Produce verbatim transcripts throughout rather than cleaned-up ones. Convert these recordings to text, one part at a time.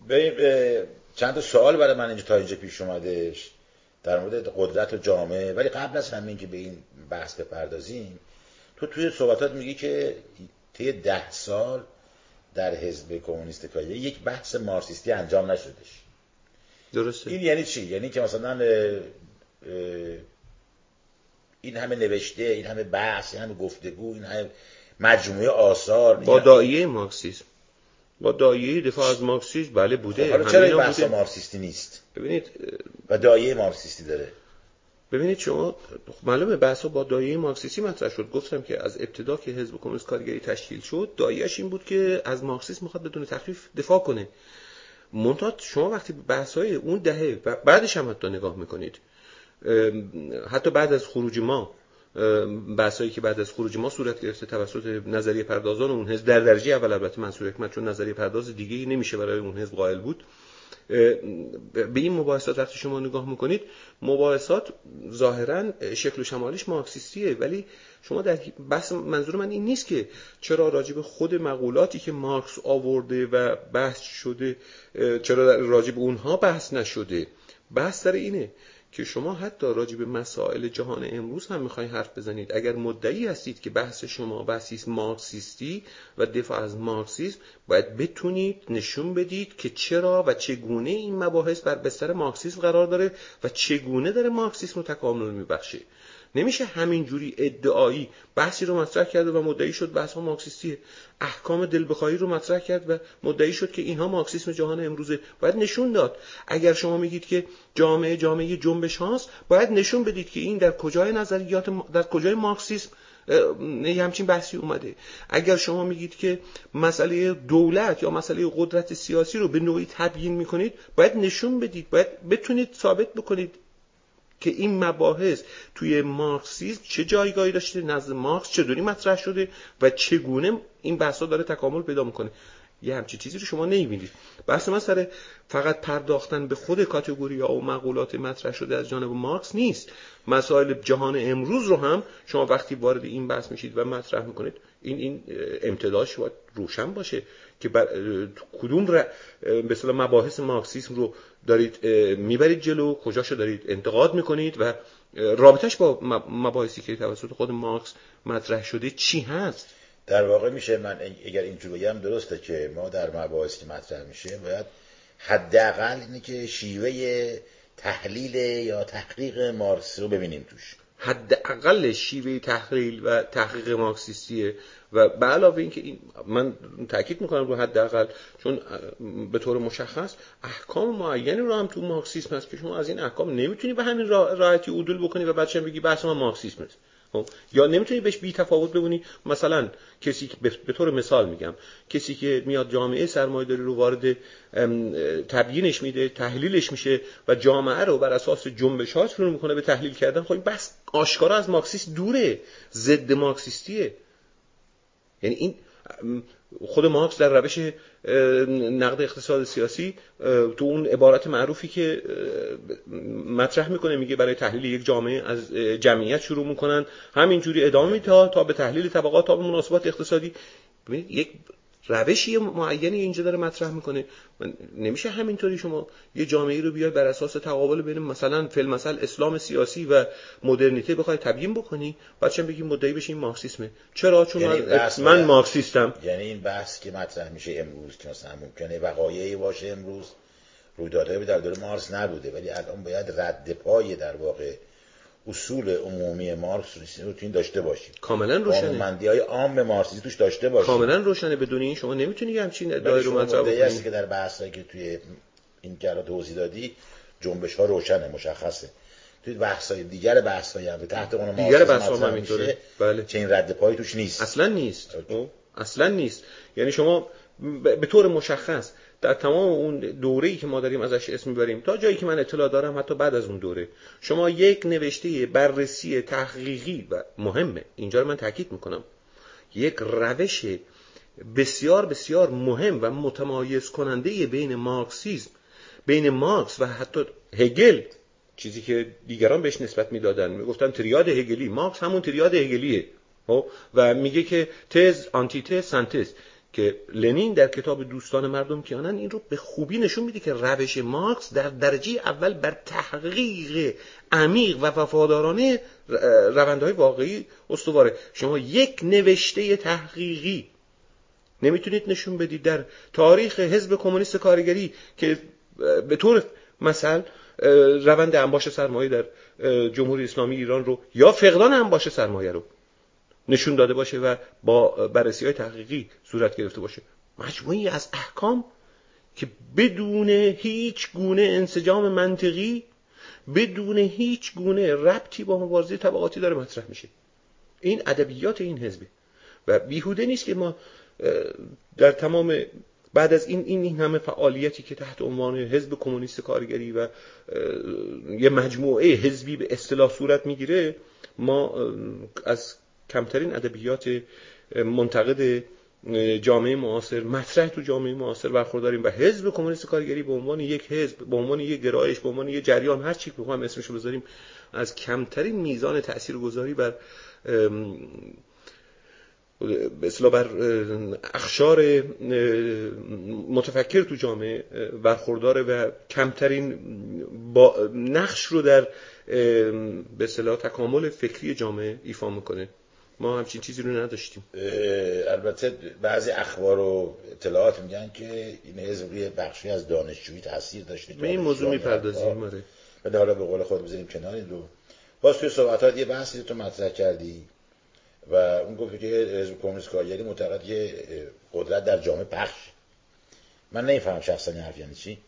به چند تا سوال برای من اینجا تا اینجا پیش اومدش در مورد قدرت و جامعه، ولی قبل از همین که به این بحث بپردازیم، تو توی صحبتات میگی که طی ده سال در حزب کمونیست کایه یک بحث مارکسیستی انجام نشدش. درسته. این یعنی چی؟ یعنی که مثلا این همه نوشته، این همه بحث، این همه گفتگو، این همه مجموعه آثار با داعیه مارکسیسم، با داعیه دفاع از مارکسیسم بله بوده. حالا چرا این بحث مارکسیستی نیست؟ ببینید و داعیه مارکسیستی داره. ببینید شما معلومه بحثا با داعیه مارکسیستی مطرح شد. گفتم که از ابتدا که حزب کمونیست کارگری تشکیل شد داعیه‌اش این بود که از مارکسیسم میخواد بدون تخفیف دفاع کنه. منتها شما وقتی بحث‌های اون دهه و بعدش هم حتی نگاه میکنید، حتی بعد از خروج ما، بحثایی که بعد از خروج ما صورت گرفته توسط نظریه پردازان اون حزب در درجه اول، البته منصور حکمت چون نظریه پرداز دیگه‌ای نمیشه برای اون حزب قائل بود، به این مباحثات وقتی شما نگاه میکنید مباحثات ظاهرا شکل و شمالش مارکسیستیه، ولی شما در بحث، منظور من این نیست که چرا راجب خود مقولاتی که مارکس آورده و بحث شده چرا راجب اونها بحث نشده. بحث در اینه که شما حتی راجب مسائل جهان امروز هم میخواین حرف بزنید، اگر مدعی هستید که بحث شما بحثی مارکسیستی و دفاع از مارکسیسم، باید بتونید نشون بدید که چرا و چگونه این مباحث بر بستر مارکسیسم قرار داره و چگونه داره مارکسیسم رو تکامل میبخشه. نمیشه همینجوری ادعایی بحثی رو مطرح کرد و مدعی شد بحث ها مارکسیستیه. احکام دل بخواهی رو مطرح کرد و مدعی شد که اینها مارکسیسم جهان امروزه. باید نشون داد. اگر شما میگید که جامعه جامعه جنبش هاست، باید نشون بدید که این در کجای نظریات در کجای مارکسیسم یه همچین بحثی اومده. اگر شما میگید که مسئله دولت یا مسئله قدرت سیاسی رو به نوعی تبیین میکنید، باید نشون بدید، باید بتونید ثابت بکنید که این مباحث توی مارکسیسم چه جایگاهی داشته، نزد مارکس چطوری مطرح شده و چگونه این بحثا داره تکامل پیدا میکنه. یه همچین چیزی رو شما نمیبینید. بحث من سر فقط پرداختن به خود کاتگوری‌ها و مقولات مطرح شده از جانب مارکس نیست. مسائل جهان امروز رو هم شما وقتی وارد این بحث میشید و مطرح میکنید، این این امتدادش باید روشن باشه که بر کدوم به اصطلاح مباحث مارکسیسم رو دارید میبرید جلو، کجاشو دارید انتقاد میکنید و رابطش با مباحثی که توسط خود مارکس مطرح شده چی هست. در واقع میشه من اگر اینجوری بگم درسته که ما در مباحثی که مطرح میشه باید حداقل اینه که شیوه تحلیل یا تحقیق مارکس رو ببینیم توش. حداقل شیوه تحلیل و تحقیق مارکسیستیه و به علاوه این که این من تاکید میکنم رو حداقل، چون به طور مشخص احکام معینی رو هم تو مارکسیسم هست که شما از این احکام نمیتونی به همین راحتی عدول بکنی و بعدش بگی بحث ما مارکسیسم است. یا نمیتونی بهش بی تفاوت ببینی. مثلا کسی که به طور مثال میگم، کسی که میاد جامعه سرمایه‌داری رو وارد تبیینش میده، تحلیلش میشه و جامعه رو بر اساس جنبش‌ها شروع میکنه به تحلیل کردن، خب این بس آشکارا از مارکسیسم دوره، ضد مارکسیستیه. یعنی این خود مارکس در روش نقد اقتصاد سیاسی تو اون عبارت معروفی که مطرح میکنه، میگه برای تحلیل یک جامعه از جمعیت شروع میکنن، همینجوری ادامه میده تا به تحلیل طبقات، تا به مناسبات اقتصادی. ببینید یک روشی معینی اینجا داره مطرح میکنه. نمیشه همینطوری شما یه جامعه رو بیای بر اساس تقابل بین مثلا فی المثل اسلام سیاسی و مدرنیته بخوای تبیین بکنی، بعدش هم بگی مدعی بشین مارکسیسمه. چرا؟ چون یعنی من, من مارکسیستم. یعنی این بحث که مطرح میشه امروز که مثلا ممکنه وقایعی باشه امروز، رویدادهای در دوره مارکس نبوده، ولی الان باید رد پای در واقع اصول عمومی مارکس رو توی داشته باشیم. کاملا روشنه. قانونمندی‌های عام مارکسی توش داشته باشیم. کاملا روشنه. بدون این شما نمیتونی همچین ادعایی رو مطرح بکنی. هستی که در بحثایی که توی این جلسه توضیح دادی جنبش‌ها روشنه، مشخصه. توی بحث‌های دیگر بحث‌های هم تحت عنوان دیگر بحث‌ها هم همینطوره. بله. چه این رد پایی توش نیست. اصلا نیست. اصلا نیست. یعنی شما به طور مشخص در تمام اون دوره‌ای که ما داریم ازش اسم میبریم تا جایی که من اطلاع دارم، حتی بعد از اون دوره، شما یک نوشته بررسی تحقیقی و مهمه، اینجا رو من تاکید میکنم، یک روش بسیار بسیار مهم و متمایز کننده بین مارکسیسم، بین مارکس و حتی هگل، چیزی که دیگران بهش نسبت میدادن، میگفتن تریاد هگلی، مارکس همون تریاد هگلیه و میگه که تز، آنتی تز، سنتز. که لنین در کتاب دوستان مردم کیانن این رو به خوبی نشون میده که روش مارکس در درجه اول بر تحقیق عمیق و وفادارانه روندهای واقعی استواره. شما یک نوشته تحقیقی نمیتونید نشون بدید در تاریخ حزب کمونیست کارگری که به طور مثل روند انباش سرمایه در جمهوری اسلامی ایران رو یا فقدان انباش سرمایه رو نشون داده باشه و با بررسی‌های تحقیقی صورت گرفته باشه. مجموعی از احکام که بدون هیچ گونه انسجام منطقی، بدون هیچ گونه ربطی با مبارزه طبقاتی داره مطرح میشه. این ادبیات این حزبه و بیهوده نیست که ما در تمام بعد از این این همه فعالیتی که تحت عنوان حزب کمونیست کارگری و یه مجموعه حزبی به اصطلاح صورت میگیره، ما از کمترین ادبیات منتقد جامعه معاصر مطرح تو جامعه معاصر برخورداریم و حزب کمونیست کارگری به عنوان یک حزب، به عنوان یک گرایش، به عنوان یک جریان، هر چی بخوایم اسمشو بذاریم، از کمترین میزان تاثیرگذاری بر به اصطلاح بر اقشار متفکر تو جامعه برخورداره و کمترین با نقش رو در به اصطلاح تکامل فکری جامعه ایفا میکنه. ما همچین چیزی رو نداشتیم. البته بعضی اخبار و اطلاعات میگن که این حزب روی بخشی از دانشجویی تاثیر داشته. به این موضوع میپردازیم. آره. ولی حالا به قول خود بذاریم کنار این رو. باز توی صحبتات یه بحثی تو مطرح کردی و اون گفت که حزب کمونیست کارگری معتقد که قدرت در جامعه پخش. من نمیفهمم شخصا این حرف یعنی چی.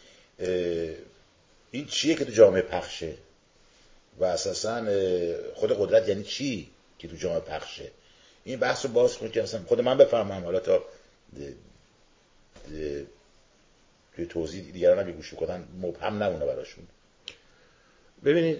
این چیه که تو جامعه پخشه و اساسا خود قدرت یعنی چی که تو جامعه پخشه؟ این بحث رو باز کنید که اصلا خود من بفهمم، حالا تا توی توضیح دیگران هم گوش کنن مبهم نمونه براشون. ببینید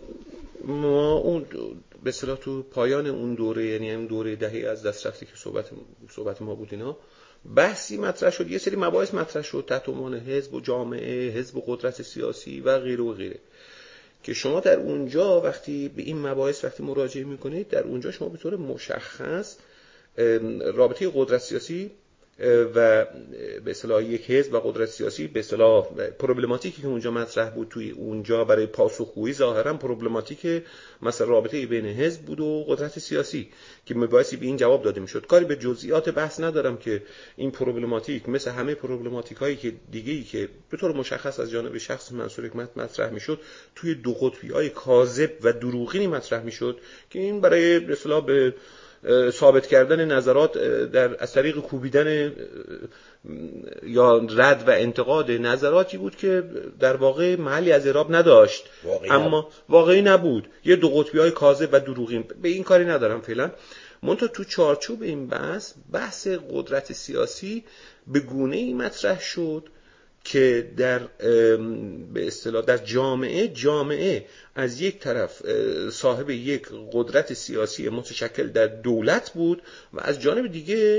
ما اون به اصطلاح تو پایان اون دوره، یعنی اون دوره دهه از دست رفته که صحبت صحبت ما بود، اینا بحثی مطرح شد، یه سری مباحث مطرح شد تحت عنوان حزب و جامعه، حزب و قدرت سیاسی و غیره و غیره، که شما در اونجا وقتی به این مباحث وقتی مراجعه میکنید، در اونجا شما به طور مشخص رابطه قدرت سیاسی و به اصطلاح یک حزب و قدرت سیاسی، به اصطلاح پروبلماتیکی که اونجا مطرح بود توی اونجا برای پاسخگویی ظاهرا پروبلماتیک مثلا رابطه بین حزب بود و قدرت سیاسی که مباحثی به این جواب داده میشد. کاری به جزئیات بحث ندارم که این پروبلماتیک مثل همه پروبلماتیکایی که دیگه‌ای که به طور مشخص از جانب شخص منصور حکمت مطرح میشد توی دو قطبی‌های کاذب و دروغینی مطرح میشد که این برای به اصطلاح به ثابت کردن نظرات در از طریق کوبیدن یا رد و انتقاد نظراتی بود که در واقع محلی از اعراب نداشت، واقعی اما نبود. واقعی نبود، یه دو قطبی‌های کاذب و دروغین. به این کاری ندارم فعلا. منتها تو چارچوب این بحث بحث قدرت سیاسی به گونه‌ای مطرح شد که در به اصطلاح در جامعه جامعه از یک طرف صاحب یک قدرت سیاسی متشکل در دولت بود و از جانب دیگه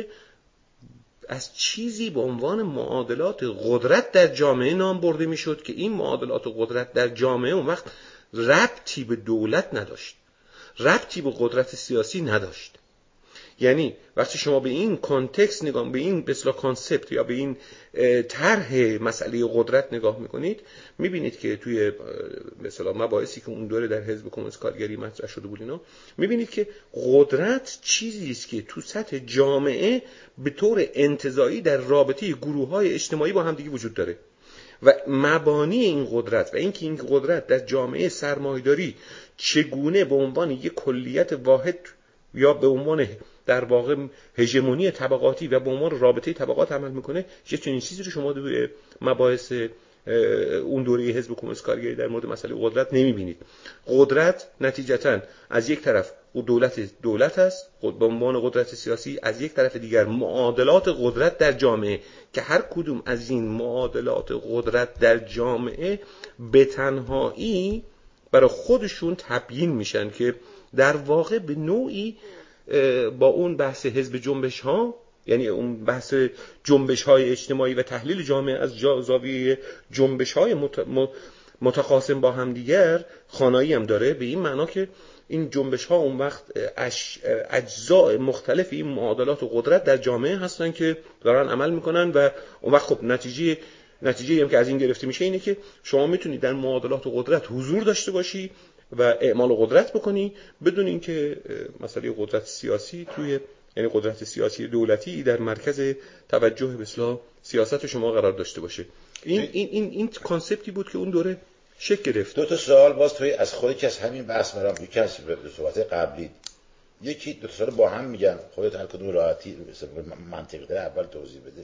از چیزی به عنوان معادلات قدرت در جامعه نام برده میشد که این معادلات قدرت در جامعه اون وقت ربطی به دولت نداشت، ربطی به قدرت سیاسی نداشت. یعنی وقتی شما به این کانتکست نگاه، به این به اصطلاح کانسپت یا به این طرح مسئله قدرت نگاه میکنید، میبینید که توی به اصطلاح مباحثی که اون دوره در حزب کمونیست کارگری مطرح شده بود اینا، میبینید که قدرت چیزی است که تو سطح جامعه به طور انتزاعی در رابطه گروه‌های اجتماعی با هم دیگه وجود داره و مبانی این قدرت و اینکه این قدرت در جامعه سرمایه‌داری چگونه به عنوان یک کلیت واحد یا به عنوان در واقع هژمونی طبقاتی و به عنوان رابطه طبقات عمل میکنه، یه چنین چیزی رو شما در مباحث اون دوره حزب کمونیست کارگری در مورد مسئله قدرت نمیبینید. قدرت نتیجتاً از یک طرف دولت دولت است به عنوان قدرت سیاسی، از یک طرف دیگر معادلات قدرت در جامعه که هر کدوم از این معادلات قدرت در جامعه به تنهایی برای خودشون تبیین میشن که در واقع به نوعی با اون بحث حزب جنبش ها، یعنی اون بحث جنبش های اجتماعی و تحلیل جامعه از زاویه جنبش های متخاصم با هم دیگر خانایی هم داره، به این معنا که این جنبش ها اون وقت اجزاء مختلف این معادلات و قدرت در جامعه هستن که دارن عمل میکنن و اون وقت خب نتیجه نتیجه هم که از این گرفته میشه اینه که شما میتونید در معادلات و قدرت حضور داشته باشی و اعمال قدرت بکنی بدون اینکه مسئله قدرت سیاسی توی یعنی قدرت سیاسی دولتی در مرکز توجه به اصطلاح سیاست شما قرار داشته باشه. این این این این کانسپتی بود که اون دوره شکل گرفت. دو تا سوال باز توی از خودی که از همین بحث برام یکی از صحبت قبلی یکی دو تا سوال با هم میگم، خودت هر کدوم راحتی منطقی تر اول توضیح بده.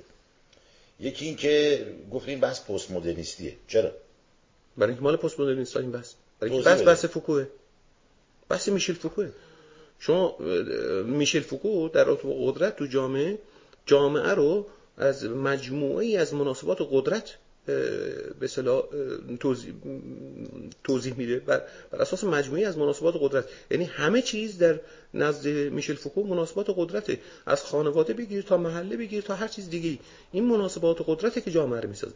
یکی این که گفت این بحث پست مدرنیستیه. چرا؟ برای اینکه مال پست مدرنیستا این بحث. برای اینکه بحث بحث فوکوه. بحث میشل فوکوه. شما میشل فوکو در رابطه با قدرت تو جامعه جامعه رو از مجموعه‌ای از مناسبات قدرت به اصطلاح توضیح توضیح میده بر, بر اساس مجموعه‌ای از مناسبات قدرت. یعنی همه چیز در نزد میشل فوکو مناسبات قدرته، از خانواده بگیر تا محله بگیر تا هر چیز دیگه. این مناسبات قدرته که جامعه رو میسازه.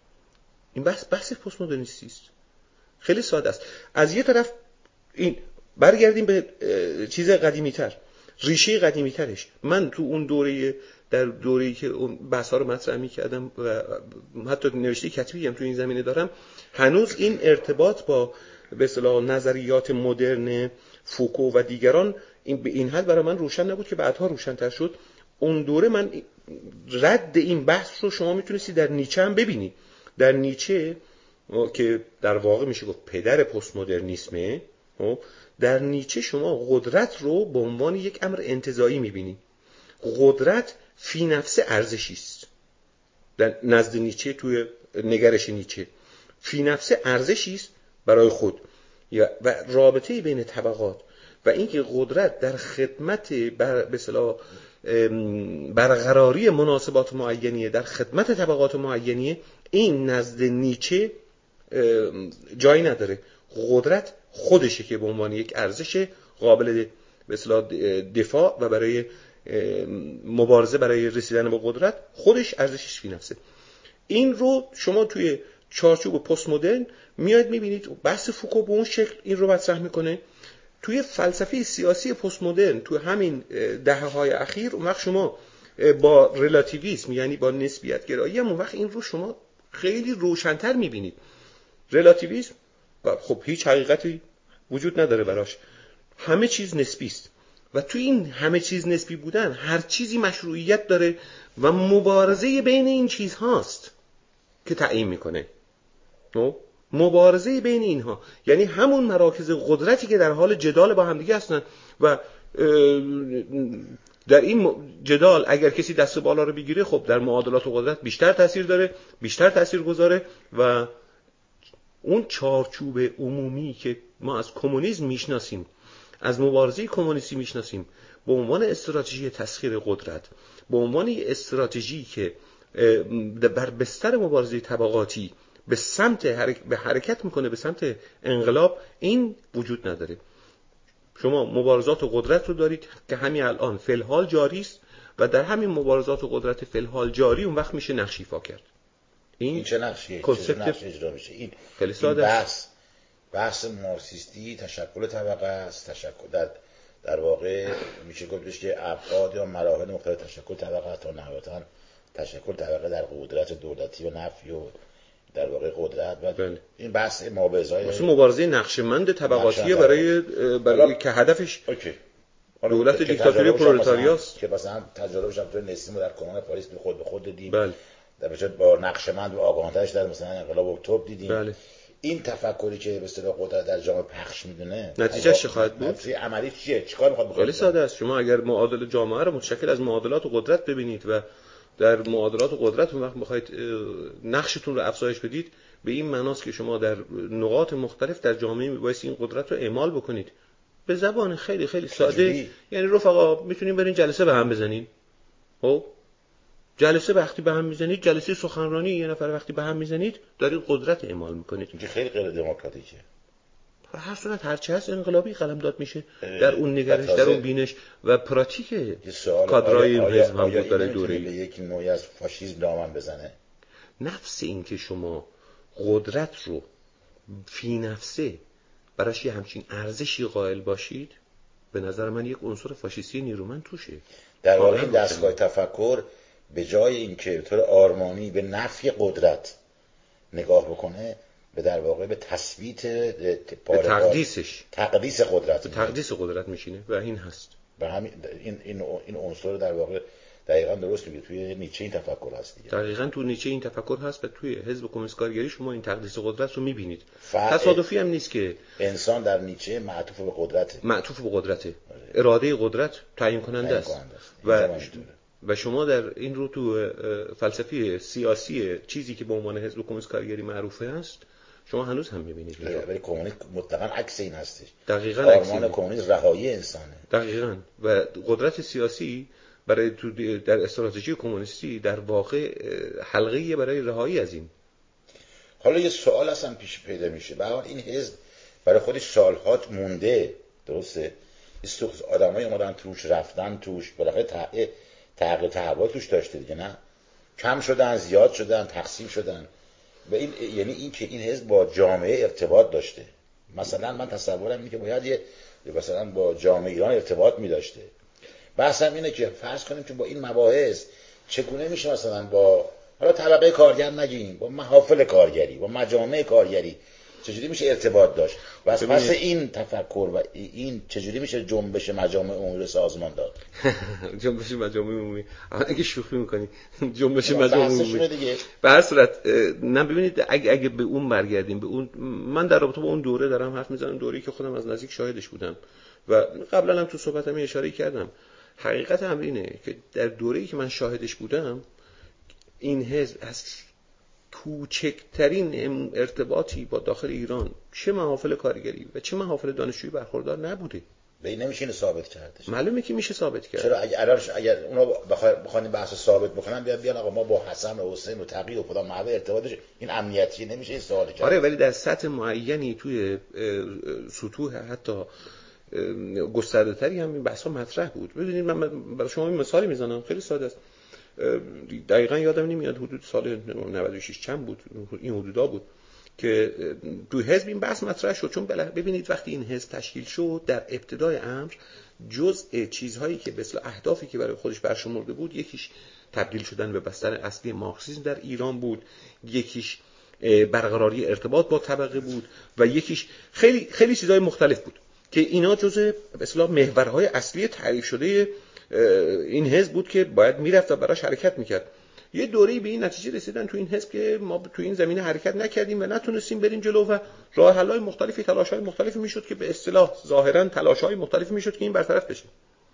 این بحث بحث پست مدرنیستی است. خیلی ساده است. از یه طرف این برگردیم به چیز قدیمی‌تر، ریشه قدیمی‌ترش. من تو اون دوره در دوره‌ای که اون بحث‌ها رو مطرح می‌کردم و حتی نوشته کتبی هم تو این زمینه دارم، هنوز این ارتباط با به اصطلاح نظریات مدرن فوکو و دیگران این به این حد برای من روشن نبود که بعدها روشن‌تر شد. اون دوره من رد این بحث رو شما می‌تونستی در نیچه هم ببینی. در نیچه که در واقع میشه گفت پدر پست مدرنیسمه، در نیچه شما قدرت رو به عنوان یک امر انتزاعی می‌بینی. قدرت فی نفسه ارزشی است. در نزد نیچه توی نگرش نیچه فی نفسه ارزشی است برای خود و رابطه بین طبقات و اینکه قدرت در خدمت بر به اصطلاح برقراری مناسبات معینیه، در خدمت طبقات معینیه، این نزد نیچه جایی نداره. قدرت خودشه که به عنوان یک ارزش قابل به اصطلاح دفاع و برای مبارزه برای رسیدن به قدرت خودش ارزشش فی نفسه. این رو شما توی چارچوب پست مدرن میاد میبینید. بحث فوکو به اون شکل این رو مطرح میکنه. توی فلسفه سیاسی پست مدرن توی همین دهه‌های اخیر اون وقت شما با رلاتیویسم یعنی با نسبیت گرایی هم اون وقت این رو شما خیلی روشن‌تر میبینید. رلاتیویسم خب هیچ حقیقتی وجود نداره براش، همه چیز نسبی است و توی این همه چیز نسبی بودن هر چیزی مشروعیت داره و مبارزه بین این چیزهاست که تعیین میکنه. مبارزه بین اینها یعنی همون مراکز قدرتی که در حال جدال با هم دیگه هستن و در این جدال اگر کسی دست بالا رو بگیره خب در معادلات قدرت بیشتر تاثیر داره، بیشتر تاثیر گذاره و اون چارچوب عمومی که ما از کمونیسم میشناسیم، از مبارزه کمونیستی میشناسیم به عنوان استراتژی تسخیر قدرت، به عنوان استراتژی که بر بستر مبارزه طبقاتی به سمت به حرکت میکنه به سمت انقلاب، این وجود نداره. شما مبارزات و قدرت رو دارید که همین الان فی الحال جاری است و در همین مبارزات و قدرت فی الحال جاری اون وقت میشه نقش ایفا کرد. این, این چه نقشیه؟ چه نقش اجرا میشه؟ این خیلی ساده بحث بحث مارکسیستی تشکل طبقه است. تشکل در در واقع میشه گفتش که ابعاد یا مراحل مختلف تشکل طبقه است تا نهایتاً تشکل طبقه در قدرت دولتی و نفی و در واقع قدرت و بله. این بحث مبارزه‌ای مثل مبارزه نقشمند طبقاتیه برای برای که هدفش اوکی. دولت دیکتاتوری پرولتاریاست که مثلا تجربهش هم تو نسیم در کانون پاریس به خود به خود دیدیم. بله. در بچه با نقشمند و آگاهانترش در مثلا انقلاب اکتبر دیدیم. بله. این تفکری که به اصطلاح قدرت در جامعه پخش میدونه نتیجهش چه خواهد بود؟ نتیجه عملی چیه؟ چیکار میخواد بکنه؟ خیلی ساده است. شما اگر معادل جامعه رو متشکل از معادلات و قدرت ببینید و در معادلات و قدرت اون وقت میخواید نقشتون رو افزایش بدید، به این معناست که شما در نقاط مختلف در جامعه میبایستی این قدرت رو اعمال بکنید. به زبان خیلی خیلی ساده خیلی. یعنی رفقا میتونیم برین جلسه به هم بزنین. خب جلسه وقتی به هم میزنید، جلسه سخنرانی یه نفر وقتی به هم میزنید دارید قدرت اعمال میکنید. این خیلی غیر دموکراتیکه. هر صورت هر چه هست انقلابی قلمداد میشه در اون نگرش، در اون بینش و پراتیک کادرای حزب هم بود برای دوره. به یک نوعی از فاشیسم دامن بزنه. نفس این که شما قدرت رو فی نفسه براش یه همچین ارزشی قائل باشید، به نظر من یک عنصر فاشیستی نیرومند توشه. در واقع این دستگاه تفکر به جای اینکه به طور آرمانی به نفی قدرت نگاه بکنه، به در واقع به تثبیت به تقدیسش تقدیس قدرت به تقدیس قدرت میشینه و این هست. به همین این این این عنصر در واقع دقیقاً درست میگه، توی نیچه این تفکر هست دیگه. دقیقاً تو نیچه این تفکر هست و توی حزب کمونیست کارگری شما این تقدیس قدرت رو میبینید. تصادفی هم نیست که انسان در نیچه معطوف به قدرته. معطوف به قدرته. اراده قدرت تعیین کننده است. و و شما در این رو تو فلسفه سیاسی چیزی که به عنوان حزب کمونیست کارگری معروفه است شما هنوز هم می‌بینید. ولی کمونیسم مطلقاً عکس این هستش. دقیقاً آرمان کمونیسم رهایی انسانه. دقیقاً. و قدرت سیاسی برای تو در استراتژی کمونیستی در واقع حلقه‌ای برای رهایی از این. حالا یه سوال اصلا پیش پیدا میشه. به هر حال این حزب برای خودش سال‌ها مونده، درسته؟ استخ آدمای اومدن توش، رفتن توش، بالاخره تغییر تغییر تحول توش داشته دیگه، نه؟ کم شدن، زیاد شدن، تقسیم شدن. و این یعنی این که این حزب با جامعه ارتباط داشته. مثلا من تصورم اینه که باید یه مثلا با جامعه ایران ارتباط می داشته. بحثم اینه که فرض کنیم که با این مباحث چگونه میشه مثلا با حالا طبقه کارگر نگیم، با محافل کارگری، با مجامع کارگری چجوری میشه ارتباط داشت؟ و از پس این تفکر و این چجوری میشه جنبش مجامع عمومی سازمان داد؟ جنبش مجامع عمومی اگه شوخی میکنی جنبش مجامع عمومی به هر صورت نه، ببینید اگه اگه به اون برگردیم، به اون من در رابطه با اون دوره دارم حرف میزنم، دوره‌ای که خودم از نزدیک شاهدش بودم و قبلا هم تو صحبتم اشاره کردم. حقیقت امر اینه که در دوره‌ای که من شاهدش بودم این حزب از کوچکترین ارتباطی با داخل ایران چه محافل کارگری و چه محافل دانشجویی برخوردار نبوده. به این نمیشه ثابت کردش. معلومه که میشه ثابت کرد. چرا اگر اگر اونا بخوان بحث ثابت بکنن بیان بیان آقا ما با حسن و حسین و تقی و فلان محل ارتباطش این امنیتی نمیشه سوال کرد. آره ولی در سطح معینی توی سطوح حتی گسترده‌تری هم این بحثا مطرح بود. ببینید من برای شما مثالی میزنم خیلی ساده است. دقیقاً یادم نمیاد حدود سال نود و شش چند بود، این حدودا بود که تو حزب این بحث مطرح شد. چون ببینید وقتی این حزب تشکیل شد در ابتدای امر جزء چیزهایی که به اصطلاح اهدافی که برای خودش برشمرده بود، یکیش تبدیل شدن به بستر اصلی مارکسیسم در ایران بود، یکیش برقراری ارتباط با طبقه بود و یکیش خیلی خیلی چیزهای مختلف بود که اینا جزء به اصطلاح محورهای اصلی تعریف شده این حزب بود که باید میرفت و براش حرکت میکرد. یه دوره‌ای به این نتیجه رسیدن تو این حزب که ما تو این زمینه حرکت نکردیم و نتونستیم بریم جلو و راه حل‌های مختلفی، تلاش‌های مختلفی میشد که به اصطلاح ظاهراً تلاش‌های مختلفی میشد که این برطرف بشه.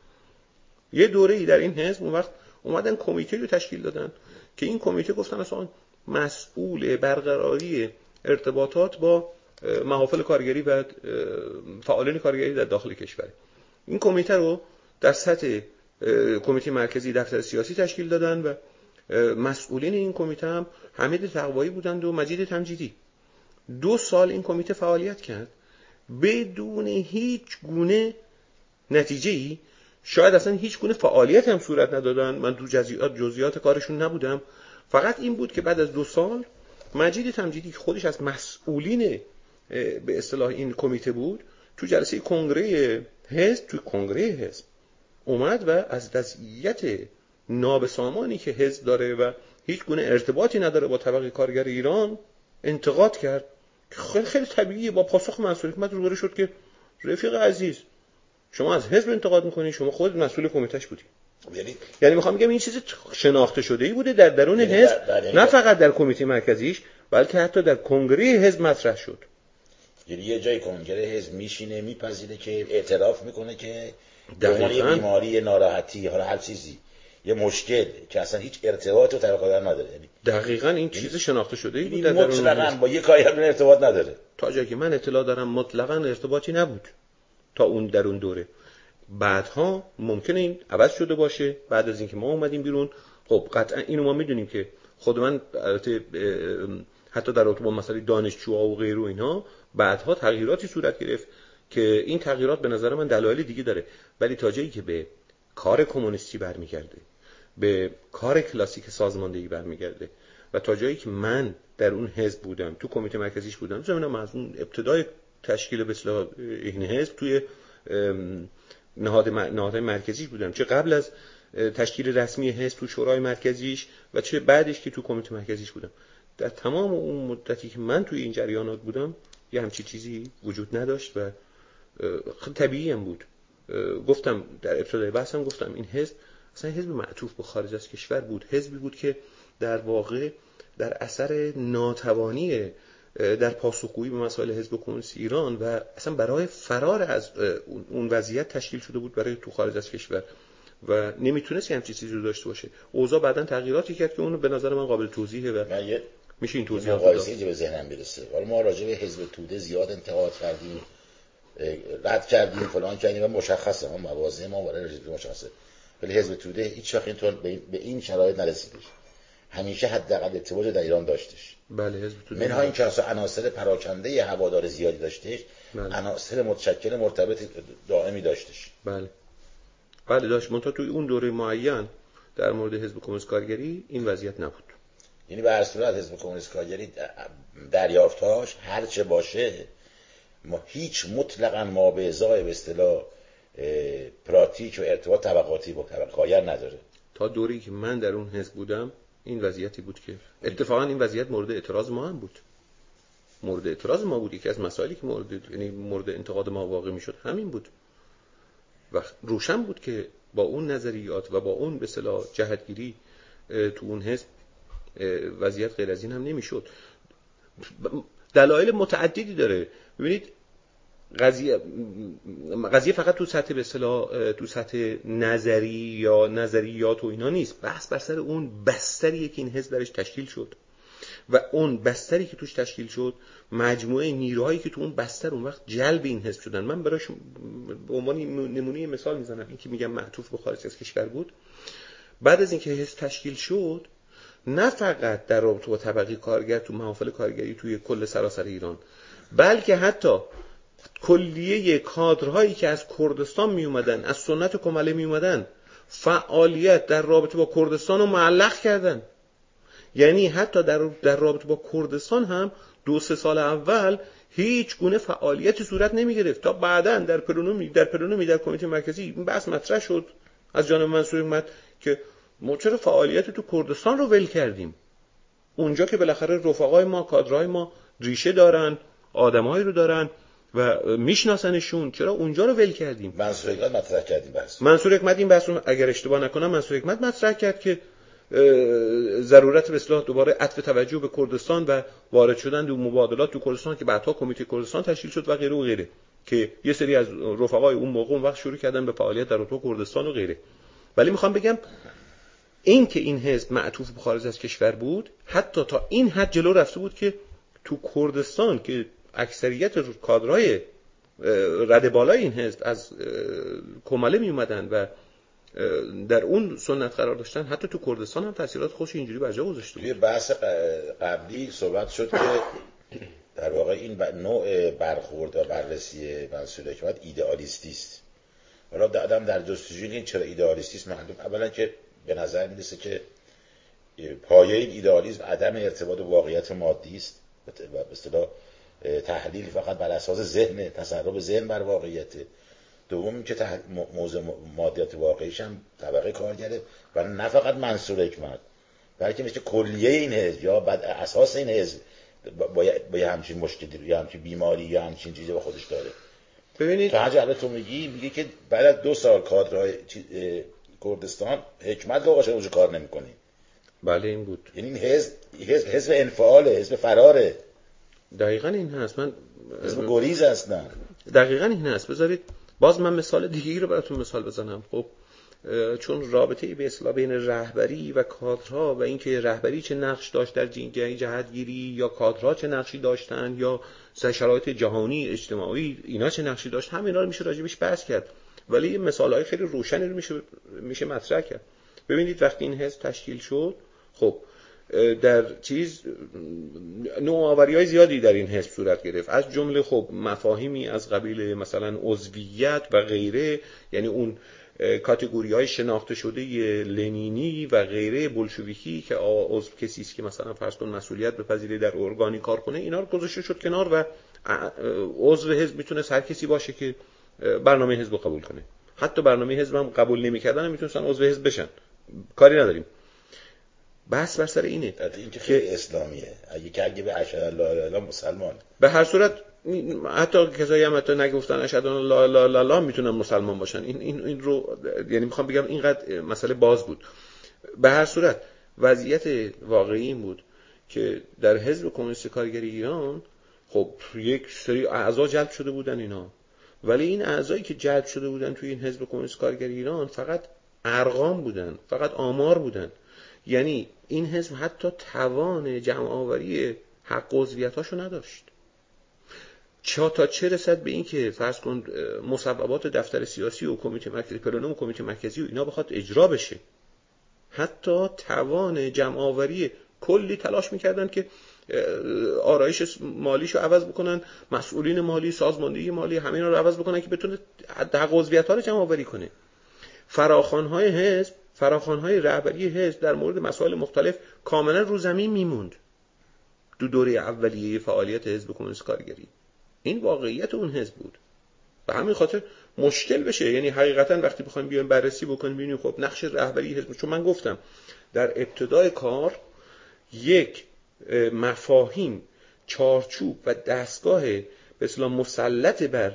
یه دوره‌ای در این حزب اون وقت اومدن کمیته رو تشکیل دادن که این کمیته گفتن اصلا مسئول برقراری ارتباطات با محافل کارگری و فعالان کارگری در داخل کشور. این کمیته رو در سطح کمیته مرکزی دفتر سیاسی تشکیل دادن و مسئولین این کمیته هم حمید تقوایی بودند و مجید تمجیدی. دو سال این کمیته فعالیت کرد بدون هیچ گونه نتیجه‌ای، شاید اصلا هیچ گونه فعالیت هم صورت ندادن. من تو جزئیات جزئیات کارشون نبودم. فقط این بود که بعد از دو سال مجید تمجیدی که خودش از مسئولین به اصطلاح این کمیته بود، تو جلسه کنگره حزب تو کنگره حزب اومد و از وضعیت نابسامانی که حزب داره و هیچ گونه ارتباطی نداره با طبقه کارگر ایران انتقاد کرد. خیلی خیلی طبیعیه. با پاسخ مسئول حکومت روبرو شد که رفیق عزیز شما از حزب انتقاد میکنی، شما خودت مسئول کمیتهش بودی. یعنی یعنی میخوام بگم این چیز شناخته شده‌ای بوده در درون حزب، نه فقط در کمیته مرکزیش بلکه حتی در کنگره حزب مطرح شد. یعنی یه جای کنگره حزب میشینه میپذیره که اعتراف میکنه که یه بیماری، ناراحتی، حالا هر چیزی، یه مشکل که اصلا هیچ ارتباطی با طبقه کارگر نداره. یعنی دقیقاً این چیز شناخته شده ای بود در مطلقاً با یه کاری هم ارتباط نداره. تا جایی که من اطلاع دارم مطلقاً ارتباطی نبود تا اون در اون دوره. بعدها ممکنه این عوض شده باشه بعد از اینکه ما اومدیم بیرون. خب قطعا اینو ما میدونیم که خود من حتی در رابطه با مسائل دانشجوها و غیره و اینا بعدها تغییراتی صورت گرفت که این تغییرات به نظر من دلایل دیگه داره، ولی تا جایی که به کار کمونیستی برمیگرده، به کار کلاسیک سازماندهی برمیگرده و تا جایی که من در اون حزب بودم، تو کمیته مرکزیش بودم، زمینم از اون ابتدای تشکیل به اصطلاح این حزب توی نهاد نهادهای مرکزیش بودم، چه قبل از تشکیل رسمی حزب تو شورای مرکزیش و چه بعدش که تو کمیته مرکزیش بودم. در تمام اون مدتی که من توی این جریانات بودم یه همچین چیزی وجود نداشت و خیلی طبیعی هم بود. گفتم در ابتدای بحثم گفتم این حزب اصلا حزب معطوف به خارج از کشور بود، حزبی بود که در واقع در اثر ناتوانی در پاسخگویی به مسائل حزب کمونیست ایران و اصلا برای فرار از اون وضعیت تشکیل شده بود برای تو خارج از کشور و نمیتونست همچین چیزی رو داشته باشه. اوضاع بعداً تغییراتی کرد که اونو به نظر من قابل توضیحه و من میشه این توضیحات مقایسه‌ای به ذهنم میرسه. حالا ما راجع به حزب توده زیاد انتقاد کردیم، رد کردیم، فلان کردیم و مشخصه ما موازه ما برای رژیم مشخصه، ولی حزب توده هیچ وقت اینطور به این شرایط نرسیدش. همیشه حداقل ارتباط در ایران داشتش. بله حزب توده منها این که اصلا عناصر پراکنده هوادار زیادی داشتش، بله. عناصر متشکل مرتبط دائمی داشتش. بله بله داشت. منتها توی اون دوره معین در مورد حزب کمونیست کارگری این وضعیت نبود. یعنی به هر صورت حزب کمونیست کارگری دریافتاش هر چه باشه ما هیچ مطلقاً ما به ازای به اصطلاح پراتیک و ارتباط طبقاتی با طبقه کارگر نداره. تا دوری که من در اون حزب بودم این وضعیتی بود که اتفاقاً این وضعیت مورد اعتراض ما هم بود. مورد اعتراض ما بود. یکی از مسائلی که مورد یعنی مورد انتقاد ما واقع میشد همین بود. و روشن بود که با اون نظریات و با اون به اصطلاح جهتگیری تو اون حزب وضعیت غیر از این هم نمیشد. دلایل متعددی داره. ببینید قضیه قضیه فقط تو سطح به اصطلاح تو سطح نظری یا نظریات و اینا نیست. بحث بر سر اون بستریه که این حزب درش تشکیل شد و اون بستری که توش تشکیل شد مجموعه نیروهایی که تو اون بستر اون وقت جلب این حزب شدن. من براش به عنوان نمونه مثال میزنم. این که میگم معطوف به خارج از کشور بود، بعد از اینکه حزب تشکیل شد نه فقط در رابطه با طبقه کارگر تو محافل کارگری توی کل سراسر ایران، بلکه حتی کلیه کادرهایی که از کردستان می اومدن، از سنت کماله می اومدن، فعالیت در رابطه با کردستان رو معلق کردن. یعنی حتی در در رابطه با کردستان هم دو سه سال اول هیچ گونه فعالیتی صورت نمی گرفت تا بعداً در پلنومی در پلنومی در کمیته مرکزی این بحث مطرح شد از جانب منصور حکمت که ما چرا فعالیت تو کردستان رو ول کردیم، اونجا که بالاخره رفقای ما کادرهای ما ریشه دارن، آدمایی رو دارن و میشناسنشون، چرا اونجا رو ول کردیم. منصور حکمت مطرح کردیم بحث منصور حکمت این بحث رو اگر اشتباه نکنم منصور حکمت مطرح کرد که ضرورت به اصلاح دوباره عطف توجه به کردستان و وارد شدن دو مبادلات تو کردستان که بعدها کمیته کردستان تشکیل شد و غیره و غیره که یه سری از رفقای اون موقع اون وقت شروع کردن به فعالیت در تو کردستان و غیره. ولی میخوام بگم این که این حزب معطوف به خارج از کشور بود حتی تا این حد جلو رفته بود که تو کردستان که اکثریت کادرهای رده بالای این حزب از کماله می اومدن و در اون سنت قرار داشتن، حتی تو کردستان هم تاثیرات خوش اینجوری بر جا گذاشته بود. توی بحث قبلی صحبت شد که در واقع این نوع برخورد و بررسی منصور حکمت ایدئالیستی است. حالا آدم در جستجوی این چرا ایدئالیستی است معلوم اولا که به نظر میرسه که پایه این ایدئالیسم عدم ارتباط واقعیت مادی است و به اصطلاح تحلیل فقط بر اساس ذهن، تصرف ذهن بر واقعیت. دوم این که موضوع مادیات واقعیش هم طبقه کارگره و نه فقط منصور حکمت بلکه مثل کلیه این حزب یا بعد اساس این حزب با یه همچین مشکلی یا همچین بیماری یا همچین چیزی با خودش داره. ببینید تا هنجه تو میگی میگه که بعد از دو سال کادرهای کردستان حکمت رو قاشق روش کار نمی کنی. بله این بود. یعنی این حزب حزب حزب انفعاله، حزب فراره. دقیقاً این هست. من حزب گریز هستن. دقیقاً این هست. بذارید باز من مثال دیگه‌ای رو براتون مثال بزنم. خب چون رابطه به اصطلاح بین رهبری و کادرها و اینکه رهبری چه نقش داشت در جهتگیری یا کادرها چه نقشی داشتن یا شرایط جهانی اجتماعی اینا چه نقشی داشت، همینا رو میشه راجبش بحث کرد. ولی این مثال‌های خیلی روشنی رو میشه میشه مطرح کرد. ببینید وقتی این حزب تشکیل شد، خب در چیز نوآوری‌های زیادی در این حزب صورت گرفت، از جمله خب مفاهیمی از قبیل مثلا عضویت و غیره، یعنی اون کاتگوری‌های شناخته شده لنینی و غیره بولشویکی که عضو کسی است که مثلا فرض کن مسئولیت بپذیره در ارگانی کار کنه، اینا رو گذاشته شد کنار و عضو حزب میتونه هر کسی باشه که برنامه حزب رو قبول کنه. حتی برنامه حزب هم قبول نمی‌کردن میتونستن عضو حزب بشن، کاری نداریم. بحث بر سر اینه این که خیلی اسلامیه. اگه که اگه به اشهد ان لا اله الا الله مسلمان، به هر صورت حتی کسایی هم حتی نگفتن اشهد ان لا اله الا الله میتونن مسلمان باشن. این این این رو یعنی میخوام بگم اینقدر مسئله باز بود. به هر صورت وضعیت واقعی این بود که در حزب کمونیست کارگری ایران خب یک سری اعضا جلب شده بودن اینا، ولی این اعضایی که جلب شده بودن توی این حزب کمونیست کارگری ایران فقط ارقام بودن، فقط آمار بودن. یعنی این حزب حتی توان جمع آوری حق عضویتاشو نداشت. چه تا چه رسد به این که فرض کن مصوبات دفتر سیاسی و کمیته مرکزی پلنوم و کمیته مرکزی و اینا بخواد اجرا بشه، حتی توان جمع آوری کلی تلاش میکردن که آرایش مالیشو عوض بکنن، مسئولین مالی، سازماندهی مالی، همین رو عوض بکنن که بتونه حق عضویت‌ها رو جمع آوری کنه. فراخوان‌های حزب، فراخوان‌های رهبری حزب در مورد مسائل مختلف کاملا رو زمین میموند دو دوره اولیه فعالیت حزب کمونیست کارگری. این واقعیت اون حزب بود. به همین خاطر مشکل بشه، یعنی حقیقتا وقتی بخوایم بیایم بررسی بکنیم ببینیم خب نقش رهبری حزب، چون من گفتم در ابتدای کار یک مفاهیم، چارچوب و دستگاه به اصطلاح مسلط بر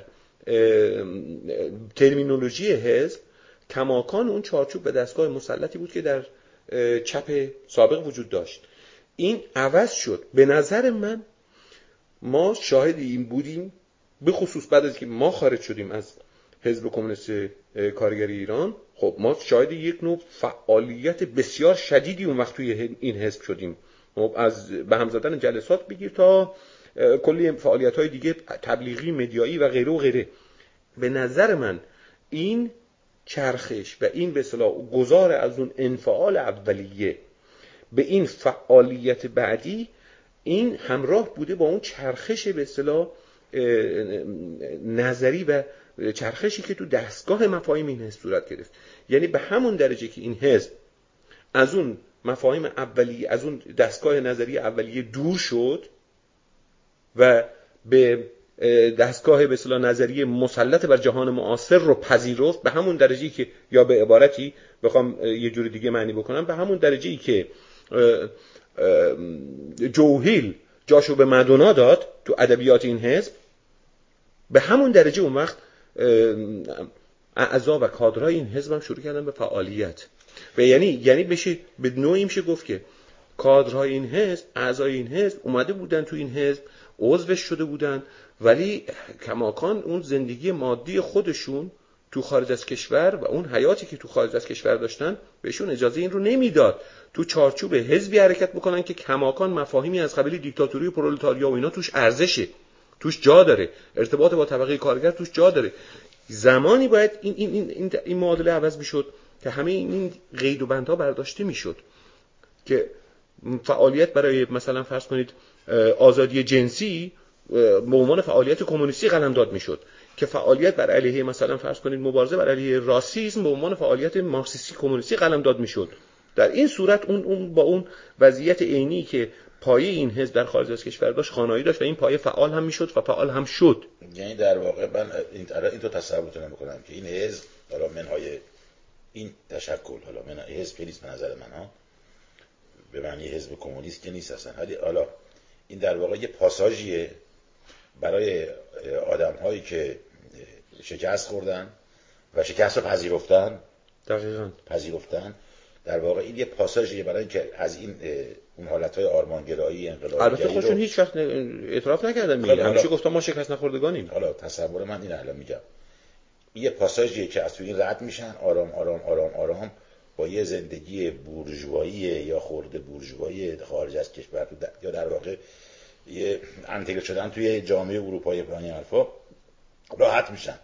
ترمینولوژی حزب کماکان اون چارچوب و دستگاه مسلطی بود که در چپ سابق وجود داشت. این عوض شد. به نظر من ما شاهد این بودیم، به خصوص بعد از که ما خارج شدیم از حزب کمونیست کارگری ایران، خب ما شاهد یک نوع فعالیت بسیار شدیدی اون وقت توی این حزب شدیم. از به هم زدن جلسات بگیر تا کلی فعالیت‌های دیگه تبلیغی، مدیایی و غیره و غیره. به نظر من این چرخش و این به اصطلاح گذار از اون انفعال اولیه به این فعالیت بعدی، این همراه بوده با اون چرخش به اصطلاح نظری و چرخشی که تو دستگاه مفاهیم این حزب صورت گرفت. یعنی به همون درجه که این حزب از اون مفاهیم اولیه، از اون دستگاه نظری اولیه دور شد و به دستگاه به اصطلاح نظریه مسلط بر جهان معاصر رو پذیرفت، به همون درجه‌ای که، یا به عبارتی بخوام یه جور دیگه معنی بکنم، به همون درجه‌ای که جوهیل جاشو به مادونا داد تو ادبیات این حزب، به همون درجه اون وقت اعضا و کادرهای این حزب هم شروع کردن به فعالیت. و یعنی یعنی بشه به نوعی میشه گفت که کادرهای این حزب، اعضای این حزب اومده بودن تو این حزب، عضوش شده بودن، ولی کماکان اون زندگی مادی خودشون تو خارج از کشور و اون حیاتی که تو خارج از کشور داشتن بهشون اجازه این رو نمیداد تو چارچوب حزبی حرکت بکنن که کماکان مفاهیمی از قبیل دیکتاتوری و پرولتاریا و اینا توش ارزشه، توش جا داره، ارتباط با طبقه کارگر توش جا داره. زمانی باید این این این این, این معادله عوض میشد که همه این قید و بندها برداشته میشد که فعالیت برای مثلا فرض کنید آزادی جنسی به عنوان فعالیت کمونیستی قلمداد میشد، که فعالیت بر علیه مثلا فرض کنید مبارزه بر علیه راسism به عنوان فعالیت مارکسیستی کمونیستی قلمداد میشد. در این صورت اون اون با اون وضعیت عینی که پایه این حزب در خارج از کشور داشت خانایی داشت و این پایه فعال هم میشد و فعال هم شد. یعنی در واقع من این این تو تصور میکنم که این حزب حالا منهای این تشکل، حالا من حزب نیست به نظر من ها، به معنی حزب کمونیست که نیست اصلا، ولی حالا این در واقع یه پاساژیه برای آدم‌هایی که شکست خوردن و شکست رو پذیرفتن. دقیقاً پذیرفتن در واقع این یه پاساژیه برای اینکه از این اون حالت‌های آرمانگرایی انقلابی، البته خودشون هیچ وقت اعتراف نکردن، میگن همیشه گفتن ما شکست نخوردگانیم. حالا تصور من اینه، الان میگم یه پاساژیه که از توی این رد میشن آرام آرام آرام آرام با یه زندگی بورژوایی یا خرده بورژوایی خارج از کشور یا در واقع یه انتگره شدن توی جامعه اروپایی پایین حرفا راحت میشن.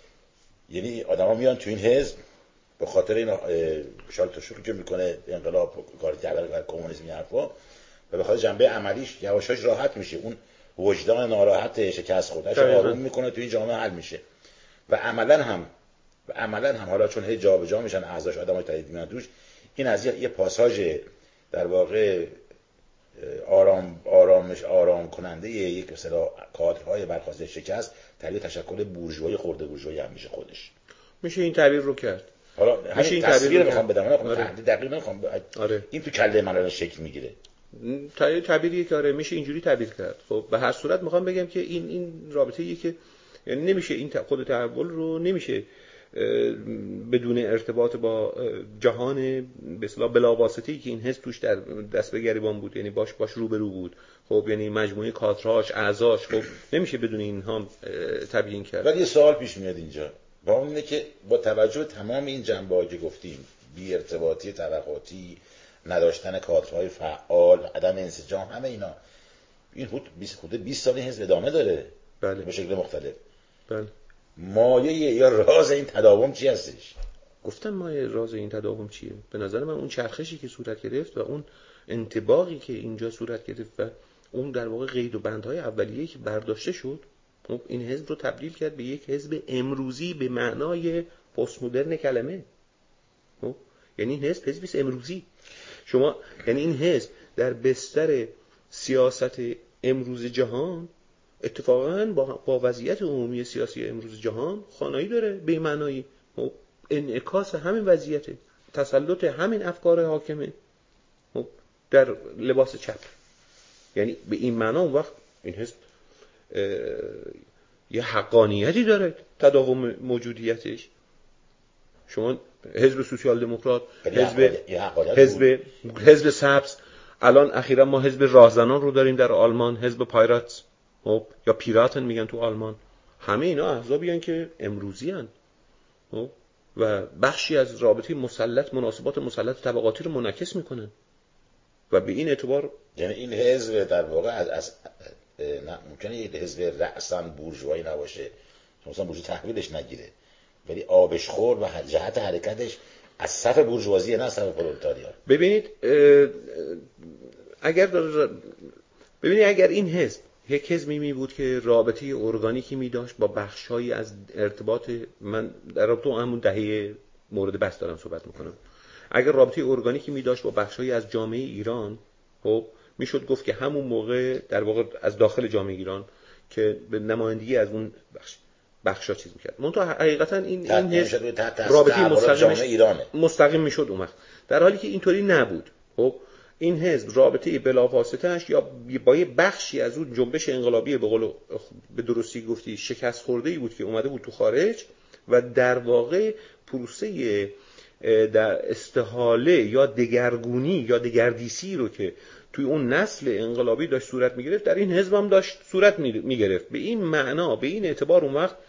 یعنی آدما میان تو این حزب به خاطر این شال تشویقی که میکنه انقلاب کار جبر کمونیسم این حرفا و به خاطر جنبه عملیش یواشاش راحت میشه، اون وجدان ناراحت شکست خوردهش آروم میکنه، توی این جامعه حل میشه و عملا هم و عملا هم حالا چون هی جابجا میشن اعضاش آدمای تایید میان توش، این از یه پاساژ در واقع آرام آرامش آرام کننده یک مثلا کادرهای برخواسته شکست تبدیل تشکل بورژوایی خرده بورژوایی هم میشه خودش. میشه این تعبیر رو کرد. حالا میشه این تصویر تعبیر میخوام بدم، من آره. دقیق نمیخوام. آره. این تو کله من الان شکل میگیره. تعبیریه که آره میشه اینجوری تعبیر کرد. خب به هر صورت میخوام بگم که این این رابطه‌ایه که یعنی نمیشه این خود تحول رو نمیشه بدون ارتباط با جهان به اصطلاح بلاواسطه‌ای که این حزب توش در دست به گریبان بود، یعنی باش باش رو به رو بود. خب یعنی مجموعه کادرهاش، اعضاش، خب نمیشه بدون اینها تبیین کرد. ولی یه سوال پیش میاد اینجا، با اون اینه که با توجه به تمام این جنبه‌ها که گفتیم، بی ارتباطی، طبقاتی، نداشتن کادرهای فعال، عدم انسجام، همه اینا، این حدود بیست سال این حزب ادامه داره. بله. به شکل مختلف. بله. مایه یا راز این تداوم چی هستش؟ گفتم مایه راز این تداوم چیه؟ به نظر من اون چرخشی که صورت گرفت و اون انطباقی که اینجا صورت گرفت و اون در واقع قید و بندهای اولیه‌ای که برداشته شد، این حزب رو تبدیل کرد به یک حزب امروزی به معنای پست مدرن کلمه. یعنی این حزب حزبی است امروزی. شما یعنی این حزب در بستر سیاست امروز جهان اتفاقاً با با وضعیت عمومی سیاسی امروز جهان خانایی داره به این معنایی، انعکاس همین وضعیت، تسلط همین افکار حاکمه در لباس چپ. یعنی به این معنا اون وقت این حزب یه حقانیتی داره تداوم موجودیتش. شما حزب سوسیال دموکرات، حزب حزب حزب سبز، الان اخیرا ما حزب راهزنان رو داریم در آلمان، حزب پایراتس خب یا پیراتن میگن تو آلمان، همه اینا احزابی هستند که امروزی هستند خب و بخشی از رابطه مسلط مناسبات مسلط طبقاتی رو منعکس میکنن و به این اعتبار یعنی این حزب در واقع از, از نه ممکنه یه حزب رأساً بورژوایی نباشه، مثلا بورژوا تحویلش نگیره، ولی آبشخور و جهت حرکتش از صف بورژوازی نه صف پرولتاریا. ببینید اگر ببینید اگر این حزب یک حزبی می بود که رابطه ارگانیکی می داشت با بخشایی از ارتباط، من در رابطه همون دهه مورد بحث دارم صحبت میکنم، اگر رابطه ارگانیکی می داشت با بخشایی از جامعه ایران، خب میشد گفت که همون موقع در واقع از داخل جامعه ایران که به نمایندگی از اون بخش بخشا چیز میکرد. منتها حقیقتا این این حزب رابطه مستقیم ایرانه مستقیم میشد اون وقت، در حالی که اینطوری نبود. خب این حزب رابطه بلافاصله‌اش یا با یه بخشی از اون جنبش انقلابی به قول به درستی گفتی شکست خورده‌ای بود که اومده بود تو خارج و در واقع پروسه در استحاله یا دگرگونی یا دگردیسی رو که توی اون نسل انقلابی داشت صورت میگرفت در این حزب هم داشت صورت میگرفت. به این معنا، به این اعتبار اون وقت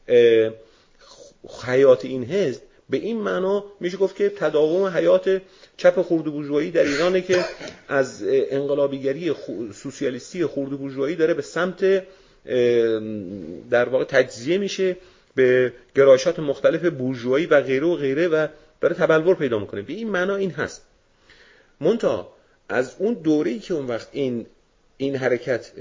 حیات این حزب به این معنا میشه گفت که تداوم حیات چپ خرده بورژوایی در ایرانه که از انقلابیگری سوسیالیستی خرده بورژوایی داره به سمت در واقع تجزیه میشه به گرایشات مختلف بورژوایی و غیره و غیره و داره تبلور پیدا میکنه. به این معنا این هست. منتها از اون دوره‌ای که اون وقت این این حرکت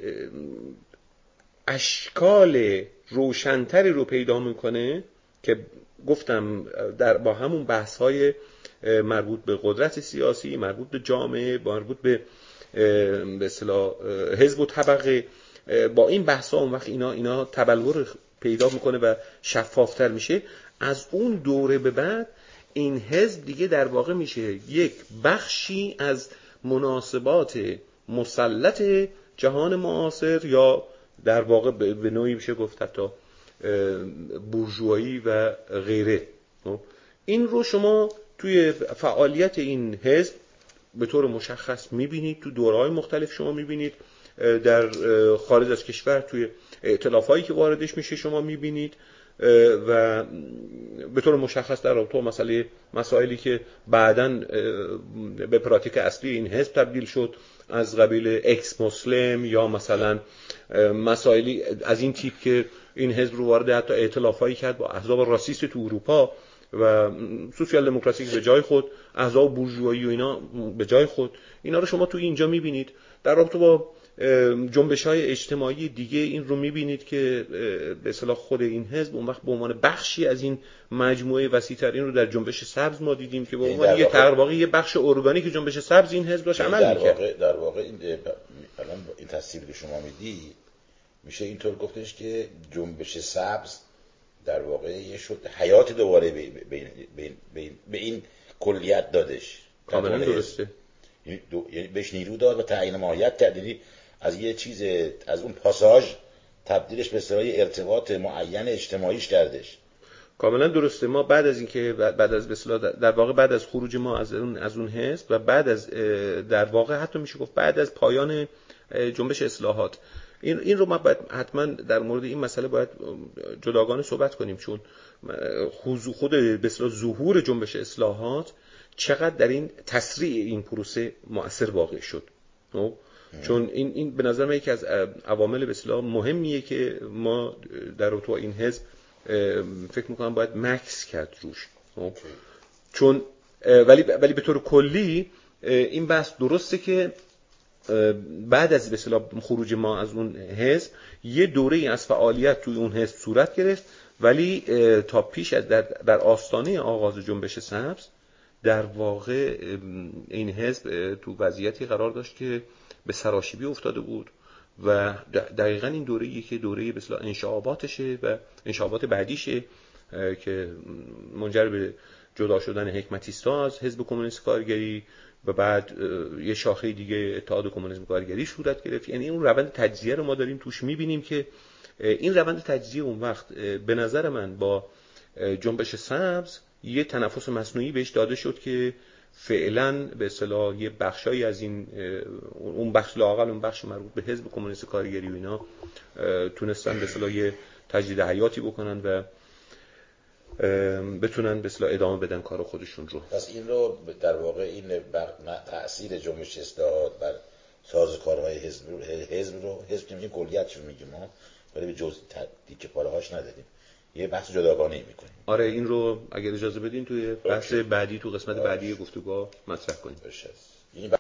اشکال روشنتری رو پیدا میکنه که گفتم در با همون بحث‌های مربوط به قدرت سیاسی، مربوط به جامعه، مربوط به به اصطلاح حزب و طبقه، با این بحث‌ها اون وقت اینا اینا تبلور پیدا میکنه و شفافتر میشه. از اون دوره به بعد این حزب دیگه در واقع میشه یک بخشی از مناسبات مسلط جهان معاصر یا در واقع به نوعی میشه گفت حتی بورژوایی و غیره. این رو شما توی فعالیت این حزب به طور مشخص میبینید، تو دوره‌های مختلف شما میبینید، در خارج از کشور توی ائتلافایی که واردش میشه شما میبینید و به طور مشخص در رابطه با مسئله مسائلی که بعداً به پراتیک اصلی این حزب تبدیل شد از قبیل اکس مسلم یا مثلا مسائلی از این تیپ که این حزب رو وارد حتی ائتلافایی کرد با احزاب راسیست تو اروپا و سوسیال دموکراسی به جای خود، احزاب بورژوایی و اینا به جای خود، اینا رو شما تو اینجا میبینید. در رابطه با جنبش‌های اجتماعی دیگه این رو می‌بینید که به اصطلاح خود این حزب اون وقت به عنوان بخشی از این مجموعه وسیع‌تر، این رو در جنبش سبز ما دیدیم که به عنوان یه تقریبا یه بخش ارگانیک جنبش سبز این حزب داشت عمل می‌کرد. در واقع در واقع این الان این تصویری که شما میدی میشه اینطور گفتش که جنبش سبز در واقع یه شد حیات دوباره به به به به این کلیت دادش. کاملا درسته. یعنی یعنی بهش نیرو داد و تعیین ماهیت کرد، یعنی از یه چیز از اون پاساژ تبدیلش به اصطلاح ارتباط معین اجتماعیش کردش. کاملا درسته. ما بعد از اینکه بعد از به اصطلاح در واقع بعد از خروج ما از اون از اون حزب و بعد از در واقع حتی میشه گفت بعد از پایان جنبش اصلاحات، این این رو ما باید حتما در مورد این مسئله باید جداگانه صحبت کنیم، چون خود به اصطلاح ظهور جنبش اصلاحات چقدر در این تسریع این پروسه مؤثر واقع شد. چون این این به نظر من یکی از عوامل به اصطلاح مهمیه که ما در تو این حزب فکر میکنم باید مکس کرد روش. چون ولی ولی به طور کلی این بحث درسته که بعد از به اصطلاح خروج ما از اون حزب یه دوره‌ای از فعالیت توی اون حزب صورت گرفت، ولی تا پیش از در, در آستانه آغاز جنبش سبز در واقع این حزب تو وضعیتی قرار داشت که به سراشیبی افتاده بود و دقیقاً این دوره‌ای که دوره به اصطلاح انشعاباتشه و انشعابات بعدیشه که منجر به جدا شدن حکمتیستا از حزب کمونیست کارگری و بعد یه شاخه دیگه اتحاد کمونیسم کارگری صورت گرفت. یعنی اون روند تجزیه رو ما داریم توش می‌بینیم که این روند تجزیه اون وقت به نظر من با جنبش سبز یه تنفس مصنوعی بهش داده شد که فعلا به اصطلاح یه بخشایی از این اون بخش لااقل اون بخش مربوط به حزب کمونیست کارگری و اینا تونستن به اصطلاح یه تجدید حیاتی بکنن و بتونن به اصطلاح ادامه بدن کار خودشون رو. پس این رو در واقع این تأثیر جنبش اصلاحات بر سازوکارهای حزب حزب رو حزب که میگیم کلیتش رو میگیم ما، ولی به جزء دیگه پاره‌هاش ندادیم، یه بحث جداگانه میکنیم. آره این رو اگر اجازه بدین توی بحث بعدی تو قسمت بعدی گفتگو مطرح کنیم. باشه.